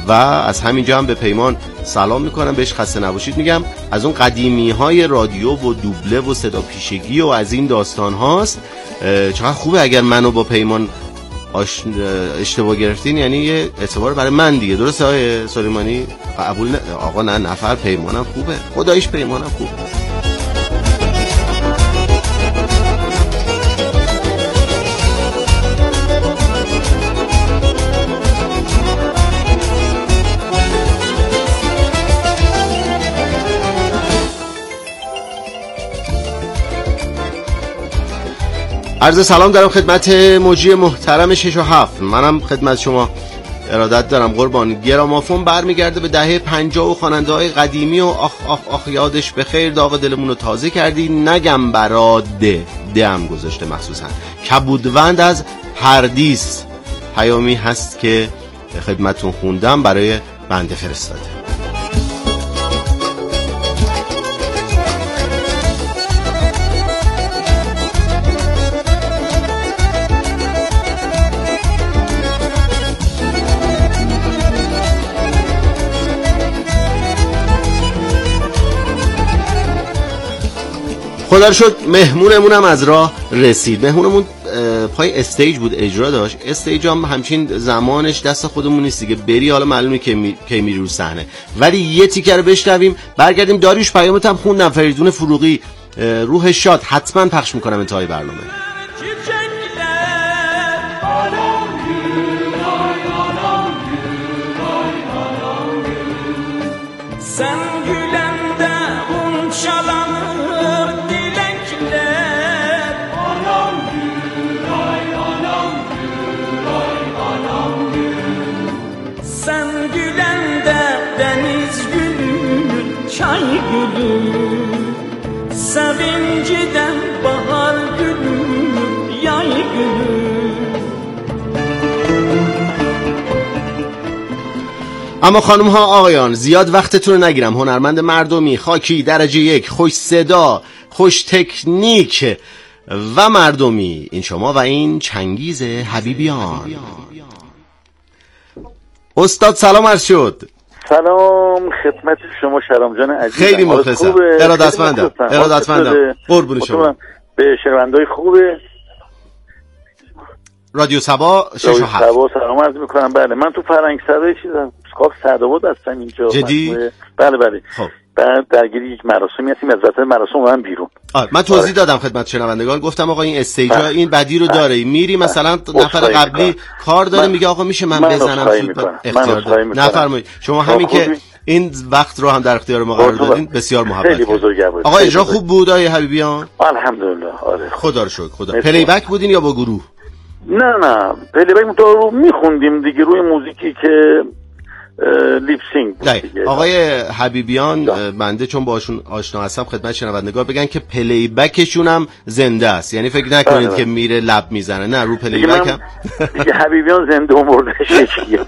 و از همینجا هم به پیمان سلام میکنم، بهش خسته نباشید میگم. از اون قدیمی های رادیو و دوبله و صدا پیشگی و از این داستان هاست. چقدر خوبه اگر منو با پیمان اشتباه گرفتین، یعنی یه اعتبار برای من دیگه. درسته آقای سلیمانی؟ قبول آقا نه نفر پیمانم خوبه، خداییش پیمانم خوبه. عرض سلام دارم خدمت موجی محترم 6 و 7. منم خدمت شما ارادت دارم قربان. گرامافون برمیگرده به دهه 50 و خواننده های قدیمی و آخ یادش بخیر، داغ دلمون رو تازه کردی. نگم برا ده هم گذاشته مخصوصا. کبودوند از پردیس پیامی هست که خدمتون خوندم، برای بنده فرستاده. خدا رو شکر مهمونمونم از راه رسید. مهمونمون پای استیج بود، اجرا داشت. استیج هم همچین زمانش دست خودمون نیست دیگه، بری حالا معلومه که میری رو صحنه. ولی یه تیکه رو بشنویم برگردیم. داریوش پیامت هم خوندم، فریدون فروغی روح شاد حتما پخش میکنم انتهای برنامه. Sevinciden bahar gülü, yay gülü. اما خانم ها آقایان زیاد وقتتون رو نگیرم. هنرمند مردمی، خاکی، درجه 1، خوش صدا، خوش تکنیک و مردمی، این شما و این چنگیز حبیبیان. استاد سلام عرض شد. سلام خدمت شما شهرام جان عزیز. خیلی مخلصم، ارادتمندم قربون شما. به شنونده‌های خوبه رادیو سبا 6 و 7 سلام عرض میکنم. بله من تو فرنگسرای چیزم کاخ سعدآباد هستم اینجا. جدی؟ بله خب بعد درگیری یک مراسمی هستیم، از وسط مراسم من بیرون. من توضیح دادم خدمت شنوندگان، گفتم آقا این استیجا این بدی رو داره، میری مثلا نفر قبلی کار داره میگه آقا میشه من بزنم اختیار نفرمایید شما. همین که این وقت رو هم در اختیار ما قرار دادین بسیار محبت. خیلی بزرگوار بود. آقا اجرا خوب بود آقای حبیبیان؟ الحمدلله. آره خدا رو شکر. خدا. پلی بک بودین یا با گروه؟ نه پلی بک رو میخوندیم دیگه روی موزیکی که لیپسینگ بود. آقای حبیبیان بنده چون باشون آشنا هستم خدمت شنوندگان بگن که پلی بکشون هم زنده است، یعنی فکر نکنید که میره لب میزنه، نه رو پلی بک هم دیگه حبیبیان زنده و مردهش یکیه.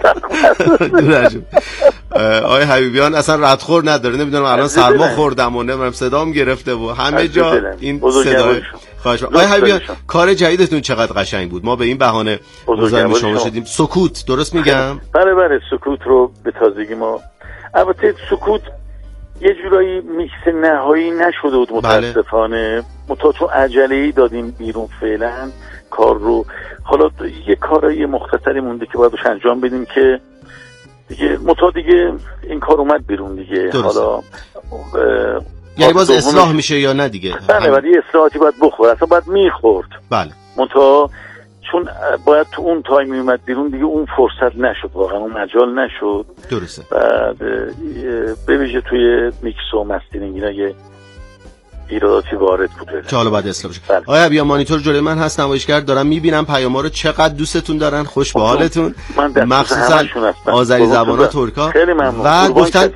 آقای حبیبیان اصلا ردخور نداره، نمیدونم الان سرما خوردم و نمیدونم صدام گرفته و همه جا این صدای. خواهش می‌کنم. آقای حبیبیان کار جدیدتون چقدر قشنگ بود، ما به این بهانه مزاحم شما شدیم. سکوت درست میگم؟ بله سکوت رو به تازگی ما، البته سکوت یه جورایی میکس نهایی نشده بود متاسفانه. متا چون عجله‌ای دادیم بیرون فعلا کار رو، حالا یه کارای مختصری مونده که باید انجام بدیم که دیگه دیگه این کار اومد بیرون دیگه. حالا یعنی باز اصلاح میشه یا نه دیگه؟ بله ولی اصلاحاتی باید بخوره، اصلا باید میخورد. بله منتها چون باید تو اون تایم میومد بیرون دیگه اون فرصت نشد، واقعا اون مجال نشد. درسته. بعد ببیشه توی میکس و مسترینگ اینا یه ایراداتی وارد بوده که حالا باید اصلاح بشه. آقا بیا مانیتور جلوی من هست، نمایشگر دارم میبینم پیاما رو، چقدر دوستتون دارن، خوش به حالتون، مخصوصا آذری زبانا، ترکا. خیلی ممنون. و گفتن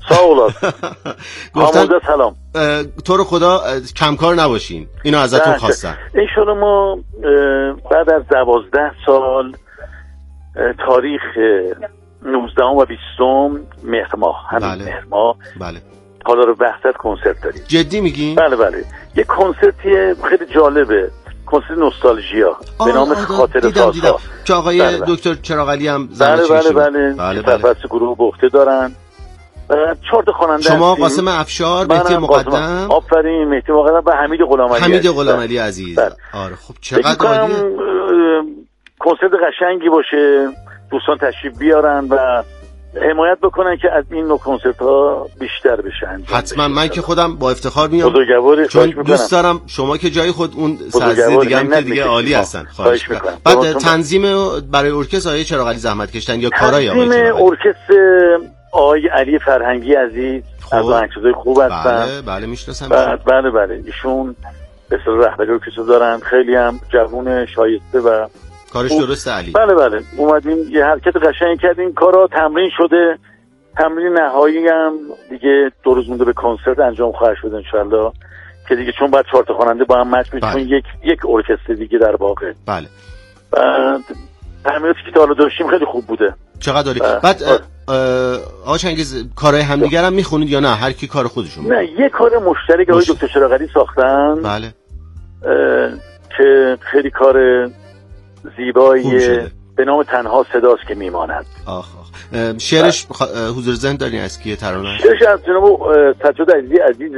سلام تو رو خدا کمکار نباشین، اینو ازتون خواستم. ان شاءالله ما بعد از 12 سال تاریخ 19 و 20 مهر ماه مهر ماه حالا رو وحدت کنسرت داریم. جدی میگین؟ بله یه کنسرتی خیلی جالبه، کنسرت نوستالژیا به نام خاطر سازها که آقای دکتر چراغ علی هم زحمت‌کش بله بله گروه به عهده دارن. 4 تا خواننده شما قاسم افشار، مهدی مقدم، آفرین، مهدی مقدم و حمید غلامعلی عزیز. آره خب چقدر عالیه. کنسرت قشنگی باشه، دوستان تشریف بیارن و حمایت بکنن که از این نوع کنسرت ها بیشتر بشن. حتما من که خودم با افتخار میام، چون دوست دارم شما که جای خود اون سازی دیگه هم که دیگه عالی هستن. خواهش میکنم. بعد تنظیم برای ارکستر آقای چراغ علی زحمت کشتن یا کارای آقای تنظیم ارکستر آقای علی فرهنگی عزیز از آهنگسازای خوب هستن. بله میشناسم. بله ایشون به اصطلاح رهبری ارکستر دارن، خیلی هم جوون شایسته و کارش درسته علی. بله اومدیم یه حرکت قشنگی کردیم، کارا تمرین شده، تمرین نهایی هم دیگه 2 روز مونده به کنسرت انجام خواهد شد ان شاءالله، که دیگه چون بعد 4 تا خواننده با هم مچ میشن، یک ارکستر دیگه در واقع. بله. تمریناتی که تا حالا داشتیم خیلی خوب بوده. چقدر عالی. بعد آقا چنگیز کارهای همدیگه هم میخونید یا نه هر کی کار خودشون؟ نه، یه کار مشترک آقای دکتر چراغ علی ساختن. بله. که خیلی کار زیباییه به نام تنها صداست که میماند. شعرش حضور ذهن دارین از کیه ترانه؟ شعرش از جناب سجاد عزیز.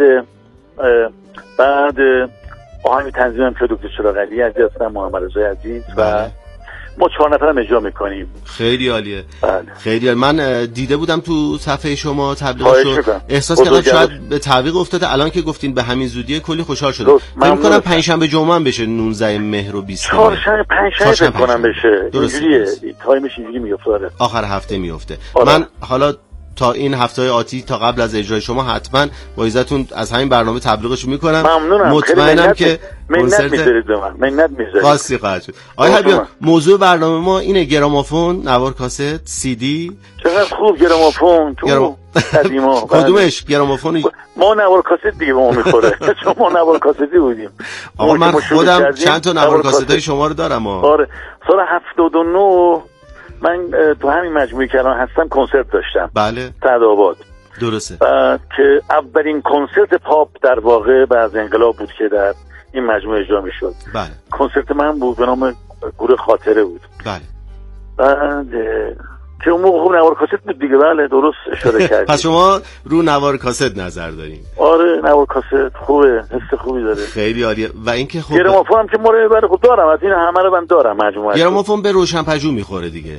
بعد آهنگ تنظیمم که دکتر چراغ علی عزیز هستن، محمد رضا عزیز و ما 4 نفرم اجرا میکنیم. خیلی عالیه. بله. خیلی عالی. من دیده بودم تو صفحه شما تبلیغاتو، احساس کردم شاید به تعویق افتاده. الان که گفتین به همین زودی کلی خوشحال شدم. فکر کنم پنجشنبه جمعه هم بشه 19 مهر و 20 چهارشنبه فکر کنم بشه. اینجوریه تایمش اینجوری میفته، آخر هفته میفته. من حالا تا این هفته آتی تا قبل از اجرای شما حتما با عزتون از همین برنامه تبلیغش میکنم. ممنونم. مطمئنم که منت میذارید به من. منت میذارید. خاصی خواهد شد. آقای حبیبیان موضوع برنامه ما اینه: گرامافون، نوار کاست، سی دی. چقدر خوب گرامافون تو قدیما. کدومش گرامافون؟ ما نوار کاست دیگه ما میخوره چون ما نوار کاستی بودیم. آقا من خودم چند تا نوار کاستای شما رو دارم. آره سال 79 من تو همین مجموعه که الان هستم کنسرت داشتم. بله. سعدآباد. درسته. که اولین کنسرت پاپ در واقع بعد انقلاب بود که در این مجموعه اجرا میشد. بله. کنسرت من بود به نام گروه خاطره بود. بله. بعد که اون موقع خوب نوار کاست بود دیگه. بله درست اشاره کردید. پس شما رو نوار کاست نظر دارین؟ آره نوار کاست خوبه، حس خوبی داره. خیلی عالیه. و اینکه خب گرامافون هم که مورد برای خود دارم، از این همه رو من دارم مجموعه. گرامافون به روشن‌پژوه میخوره دیگه.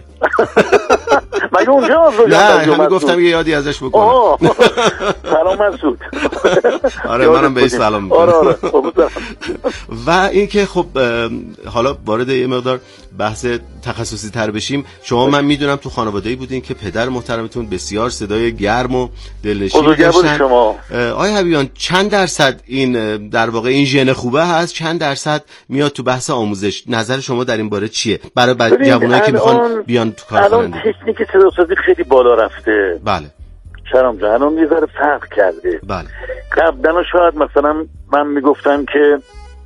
مگه اونجا نه همین گفتم یه یادی ازش بکنم. سلام مسعود. آره منم بهش سلام میکنم. آره و اینکه خب حالا وارد یه مقدار بحث تخصصی تر بشیم. شما من میدونم تو خانواده‌ای بودین که پدر محترمتون بسیار صدای گرم و دلنشین داشتن. آقای حبیبیان چند درصد این در واقع این ژن خوبه هست، چند درصد میاد تو بحث آموزش؟ نظر شما در این باره چیه برای جوانایی که میخوان بیان تو کار خوانندگی؟ الان تکنیک صداسازی خیلی بالا رفته. بله. شرم جان الان یه ذره فرق کرده. بله. قبلا شاید مثلا من میگفتم که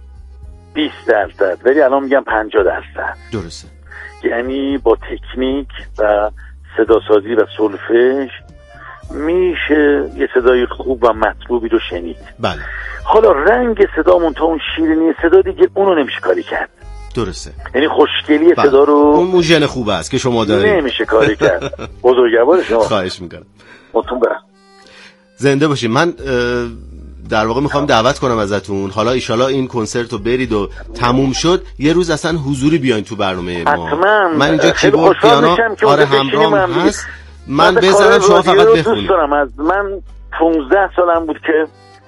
20% ولی الان میگم 50%. درسته. یعنی با تکنیک و صداسازی و سولفژ میشه یه صدای خوب و مطلوبی رو شنید. بله. حالا رنگ صدامون تا اون شیرینی صدا دیگه اونو نمیشه کاری کرد. درسته. یعنی خوشگلی صدا رو اون موژن خوبه است که شما دارید نمیشه کاری کرد. بزرگوار شما. خواهش میکنم. متون برم. زنده باشید. من در واقع میخوام دعوت کنم ازتون حالا ایشالا این کنسرت رو برید و تموم شد یه روز اصلا حضوری بیاین تو برنامه ما. حتما. من اینجا کیبورد پیانو آره همراهم هست. من بزنم شما فقط بخونید. دوست دارم. از من 15 سالم بود که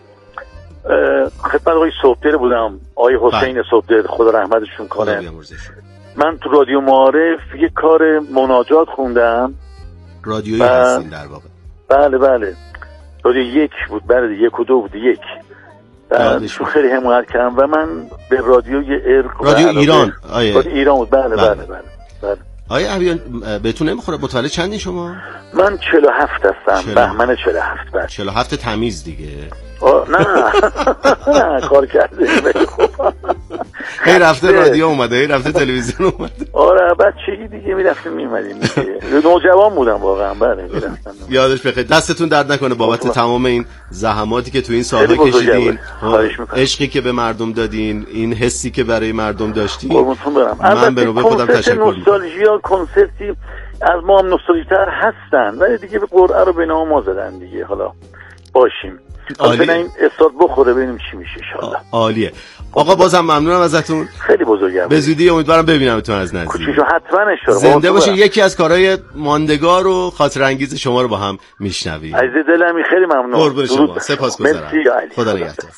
خدمت آقای صبحدر بودم، آقای حسین صبحدر خدا رحمتشون کنه. من تو رادیو معارف یه کار مناجات خوندم. رادیویی هستین در واقع؟ بله رادیو 1 بود. بله 1 و 2 بود. 1 شو خیلی حمایت کردم و من به رادیوی ارق رادیو ایران. رادیو ایران بود. بله. آیا حبیبیان بهتون نمیخوره؟ متولد چندین شما؟ من 47 هستم. بهمن 47. بله 47 تمیز دیگه. نه کار کرده. هی رفته رادیو اومده، هی رفته تلویزیون اومده. آره بچگی دیگه میرفتیم میومدیم نوجوان بودم واقعا. بله میرفتم. یادش بخیر. دستتون درد نکنه بابت تمام این زحماتی که تو این سالها کشیدین، عشقی که به مردم دادین، این حسی که برای مردم داشتین. من به نوبه خودم تشکر میکنم. نوستالژیا کنسرتی از ما هم نوستالژی‌تر هستن ولی دیگه به قرعه رو به نام ما زدن دیگه. حالا باشیم حالا این استاد بخوره ببینیم چی میشه ان شاءالله. عالیه آقا، بازم ممنونم ازتون. خیلی بزرگم. به زودی امیدوارم ببینمتون از نزدیک. کوچیکو حتما اشاره. زنده باشین. یکی از کارهای ماندگار و خاطر انگیز شما رو با هم میشنویم. عزیز دلمی خیلی ممنون. قربون شما. سپاسگزارم. خدا نگهدار.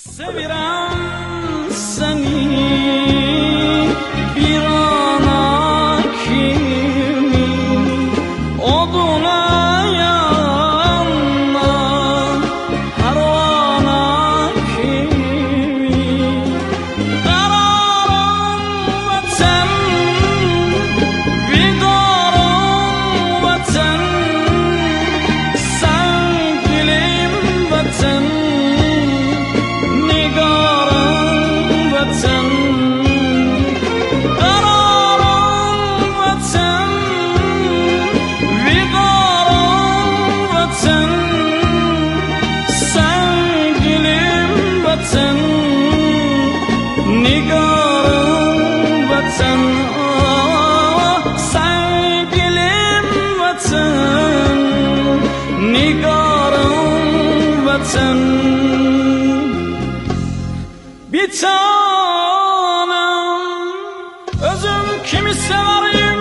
Özüm kimi severim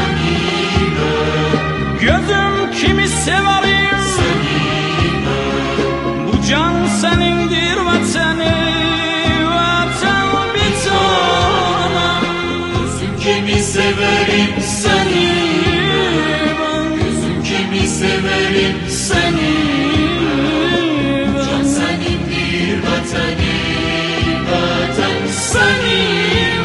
gözüm kimi severim bu can senindir vatani vatan bir tanem gözüm kimi severim seni gözüm kimi severim seni can senindir vatani vatan seni.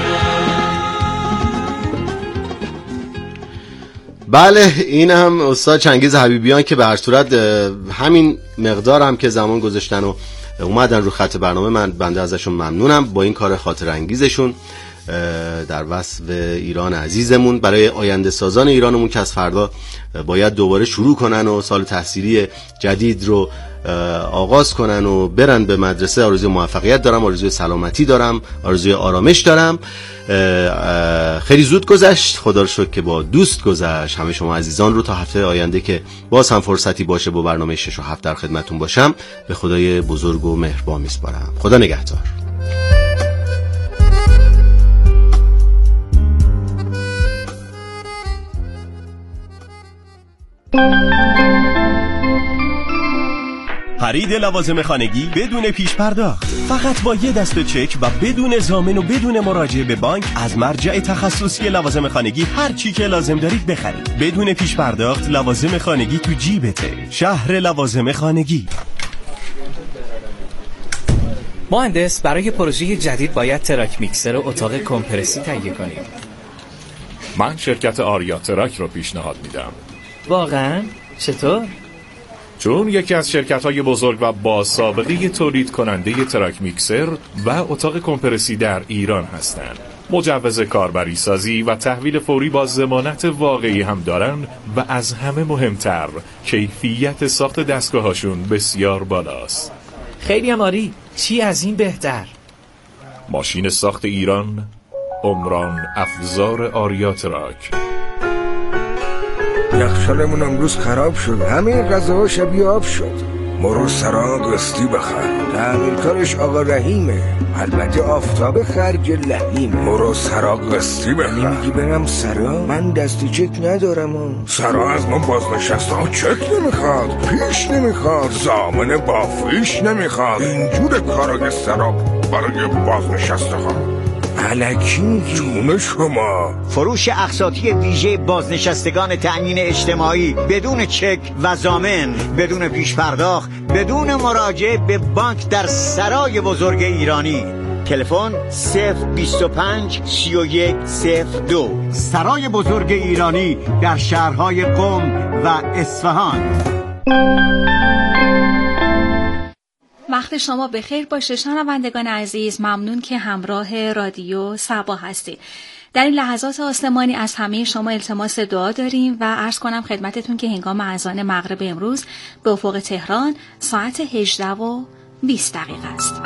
بله این هم استاد چنگیز حبیبیان که به هر صورت همین مقدار هم که زمان گذاشتن و اومدن رو خط برنامه، من بنده ازشون ممنونم با این کار خاطر انگیزشون در وصف ایران عزیزمون. برای آینده سازان ایرانمون که از فردا باید دوباره شروع کنن و سال تحصیلی جدید رو آغاز کنن و برن به مدرسه، آرزوی موفقیت دارم، آرزوی سلامتی دارم، آرزوی آرامش دارم. خیلی زود گذشت، خدا رو شکر که با دوست گذشت. همه شما عزیزان رو تا هفته آینده که باز هم فرصتی باشه با برنامه 6 و 7 در خدمتون باشم به خدای بزرگ و مهربان میسپارم. خدا نگهدار. خرید لوازم خانگی بدون پیش پرداخت، فقط با یه دست چک و بدون ضامن و بدون مراجعه به بانک از مرجع تخصصی لوازم خانگی هر چی که لازم دارید بخرید بدون پیش پرداخت. لوازم خانگی تو جیبته. شهر لوازم خانگی. مهندس، برای پروژه جدید باید تراک میکسر و اتاق کمپرسی تهیه کنیم. من شرکت آریا تراک رو پیشنهاد میدم. واقعا؟ چطور؟ چون یکی از شرکت‌های بزرگ و با سابقه تولید کننده تراک میکسر و اتاق کمپرسی در ایران هستند. مجوز کاربری سازی و تحویل فوری با ضمانت واقعی هم دارن و از همه مهمتر کیفیت ساخت دستگاهاشون بسیار بالاست. خیلی عالی. چی از این بهتر؟ ماشین ساخت ایران، عمران افزار آریا تراک. یخچالمون امروز خراب شد، همه غذاها شبیه آب شد. مرو سرا قسطی بخر، تعمیرکارش آقا رحیمه، البته آفتاب خرج لحیم. مرو سرا قسطی بخر. میگی برم سرا؟ من دستی چک ندارم. سرا از ما بازنشسته ها چک نمیخواد، پیش نمیخواد، ضامن با فیش نمیخواد. اینجور کارای سرا برای بازنشسته ها. الکی جون شما. فروش اقساطی ویژه بازنشستگان تأمین اجتماعی بدون چک و ضامن، بدون پیش پرداخت، بدون مراجعه به بانک در سرای بزرگ ایرانی. تلفن 025 31 02. سرای بزرگ ایرانی در شهرهای قم و اصفهان. وقت شما بخیر باشه شنوندگان عزیز. ممنون که همراه رادیو صبا هستید. در این لحظات آسمانی از همه شما التماس دعا داریم و عرض کنم خدمتتون که هنگام اذان مغرب امروز به افق تهران ساعت 18:20 است.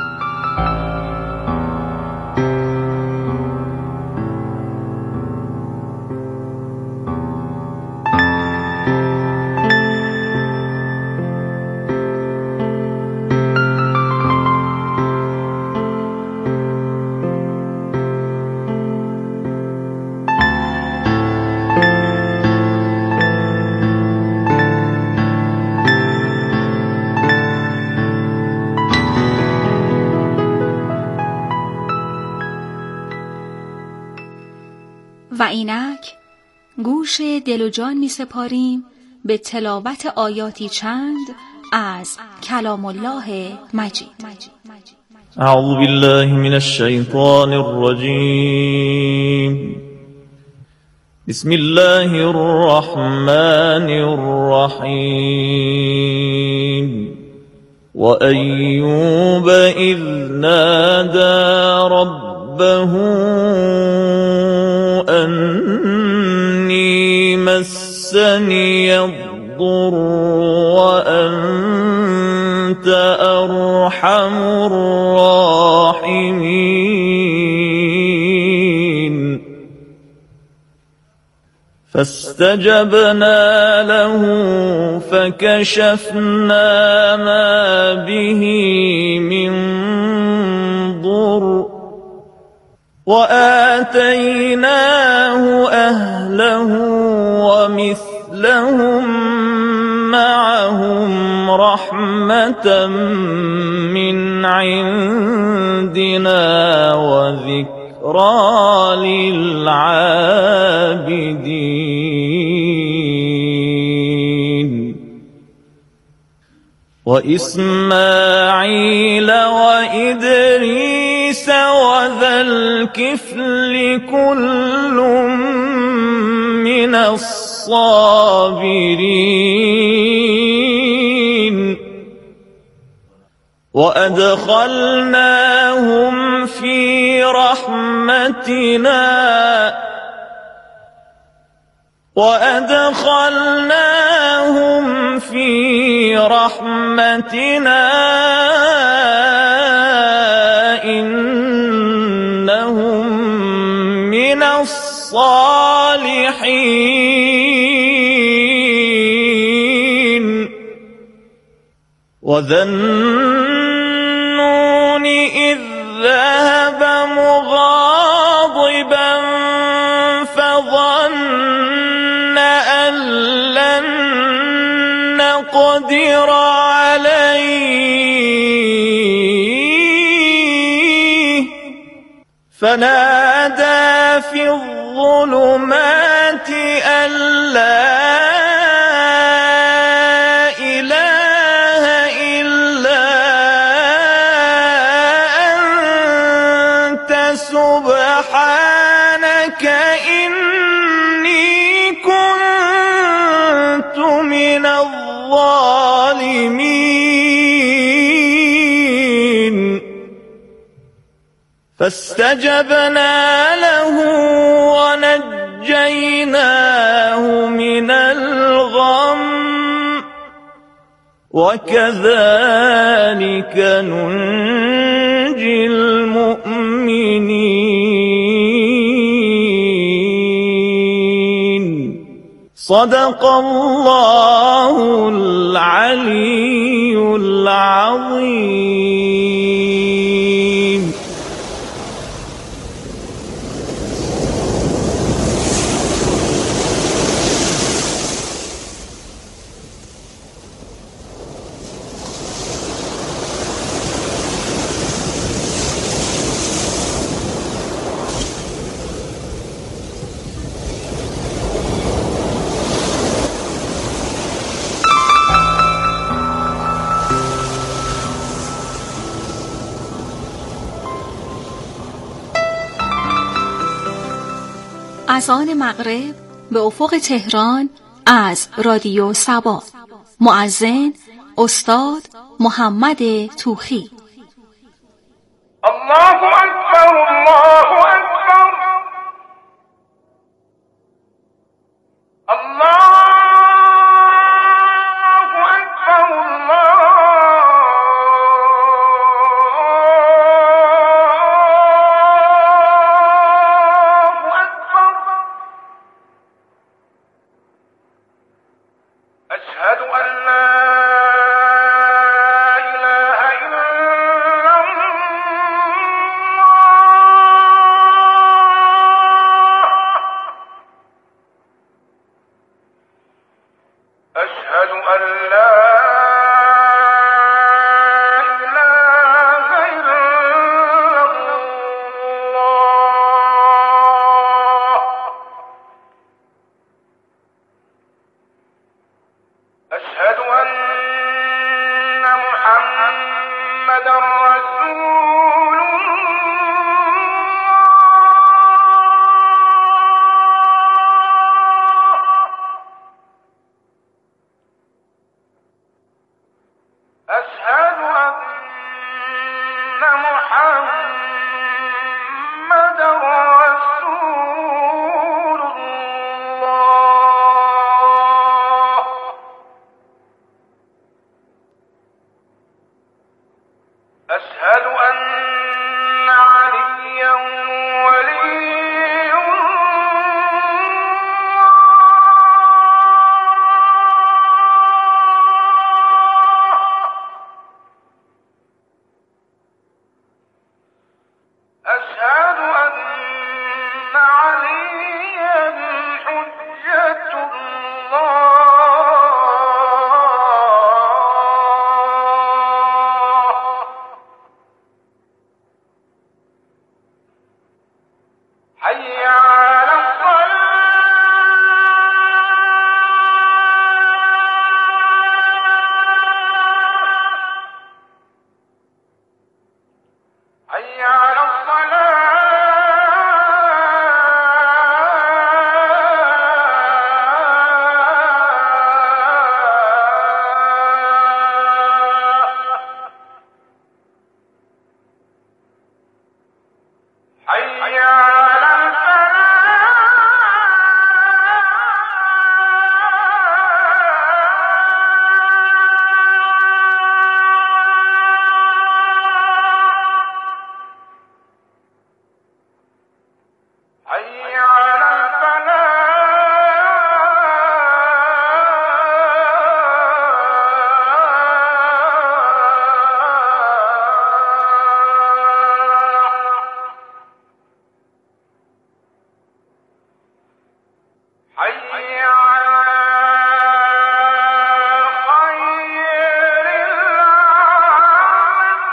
و اینک گوش دل و جان می سپاریم به تلاوت آیاتی چند از کلام الله مجید. اعوذ بالله من الشیطان الرجیم. بسم الله الرحمن الرحیم. و ایوب اذ نادى ربه أني مسني الضر وأنت أرحم الراحمين فاستجبنا له فكشفنا ما به من ضر وآتيناه أهله ومثلهم معهم رحمة من عندنا وذكرى للعابدين وإسماعيل وإدريس وذا الكفل كل من الصابرين وأدخلناهم في رحمتنا إنهم من الصالحين وذا النون إذ ذهب مغاضبا فظن أن لن نقدر عليه فنادى في الظلمات أن لا إله إلا أنت سبحانك إني كنت من الظالمين فاستجبنا له ونجيناه من الغم وكذلك ننجي المؤمنين صدق الله العلي العظيم. اذان مغرب به افق تهران از رادیو صبا. مؤذن استاد محمد توخی. الله اکبر، الله اکبر، الله اکبر، الله اکبر. اشهد ان لا اله الا الله. أشهد أن لا إله إلا الله. أشهد أن محمدا رسول أشهد أن محمدا رسول الله. أشهد أن عليا ولي أشهد أن عليا حجة الله. حي على الصلاة، حي على حي على الفلاح، حي على حي على خير العمل،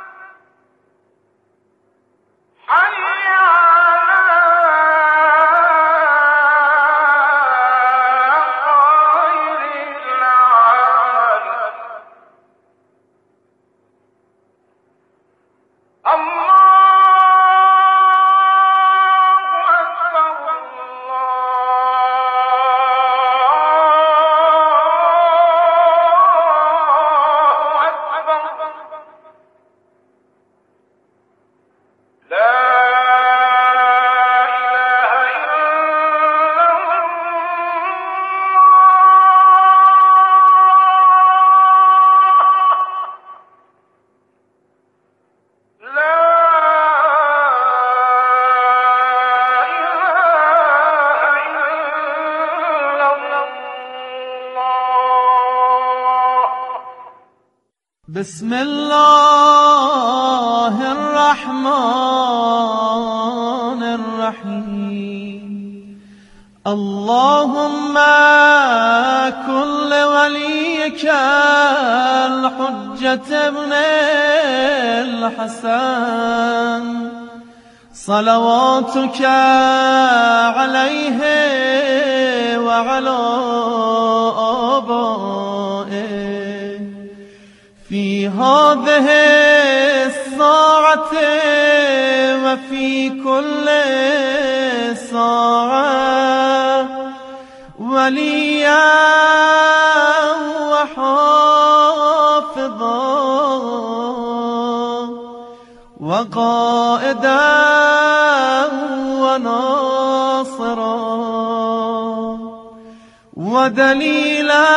حي على خير العمل. الله أكبر، الله أكبر. لا إله إلا الله. لا إله إلا الله. بسم الله الرحمن الرحيم. اللهم كن لوليك الحجة ابن الحسن صلواتك عليه وعلى آبائه في هذه الساعة وفي كل ساعة وليا وحافظا وقائدا وناصرا ودليلا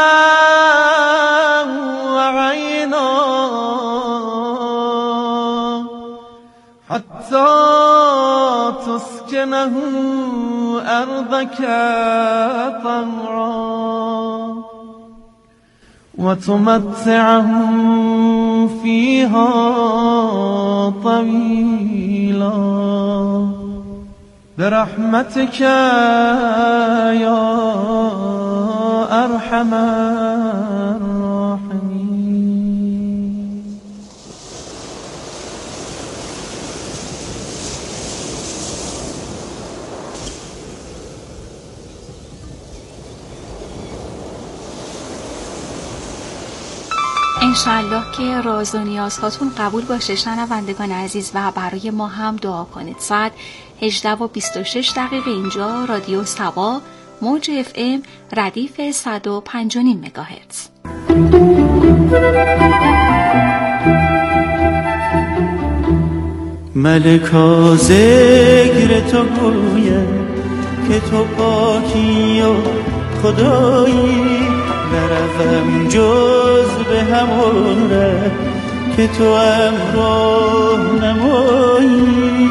وعينا حتى تسكنه أرضك طوعا وتمتعه فيها طويلا برحمتك يا أرحم الراحمين. انشالله که راز و نیازهاتون قبول باشه شنوندگان عزیز و برای ما هم دعا کنید. ساعت 18:26 اینجا رادیو صبا موج FM ردیف 105.5 مگاهرتز. ملکا ذکر تو گوید که تو پاکی و خدایی، نروم جز به همون ره که تو امراه نمایی،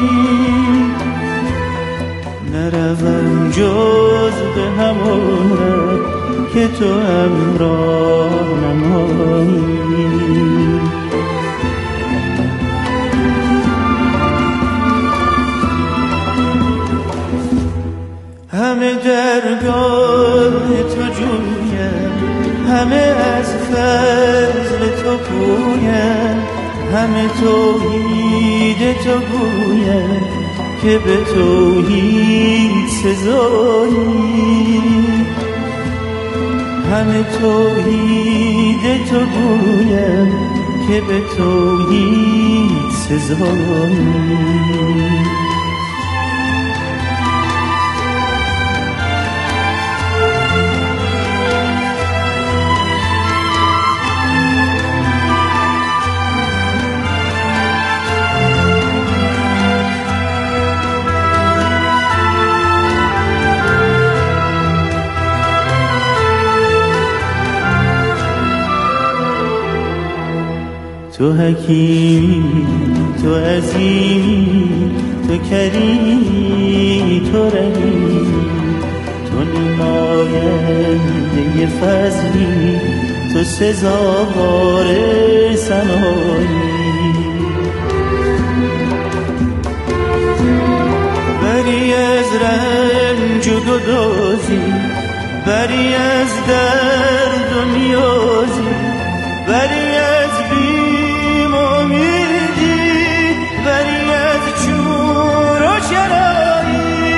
نروم جز به همون ره که تو امراه نمایی. همه درگاه تو جویم، همه از فضل تو پویم، همه توحید تو گویم که به توحید سزایی، همه توحید تو گویم که به توحید سزایی. تو حکیمی، تو عظیمی، تو کریمی، تو رحیمی، تو نماینده فضلی، تو سزاوار ثنایی. بری از رنج و گدازی، بری از درد و نیازی، بری از بری از چور و چرایی.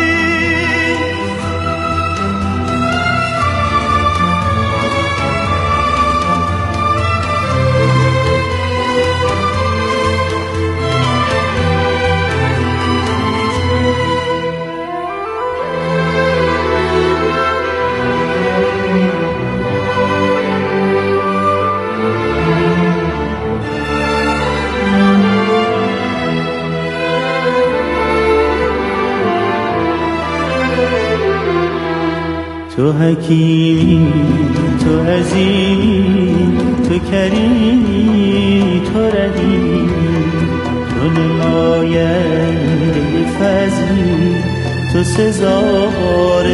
تو حکیمی، تو عظیمی، تو کریمی، تو رحیمی، تو نماینده فضلی، تو سزاوار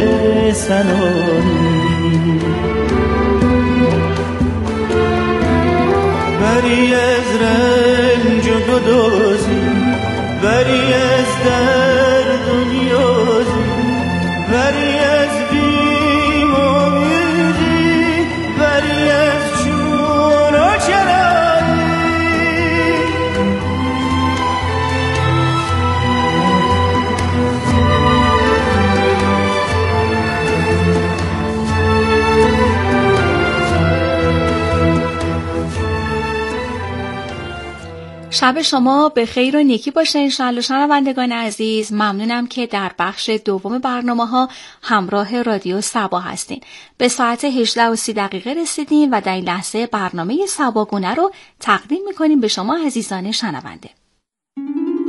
ثنایی. بری از رنج و گدازی، بری از درد و نیازی، بری از بری از چون و چرایی. شب شما به خیر و نیکی باشه انشالله شنوندگان عزیز. ممنونم که در بخش دوم برنامه‌ها همراه رادیو صبا هستین. به ساعت 18:30 رسیدیم و در این لحظه برنامه صباگونه رو تقدیم می‌کنیم به شما عزیزان شنونده.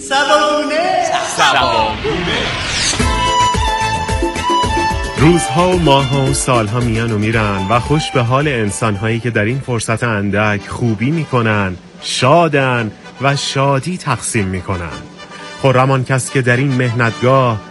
روزها و ماهها و سالها میان و میرن و خوش به حال انسانهایی که در این فرصت اندک خوبی میکنن، شادن و شادی تقسیم میکنن. خرم آن کس که در این مهنتگاه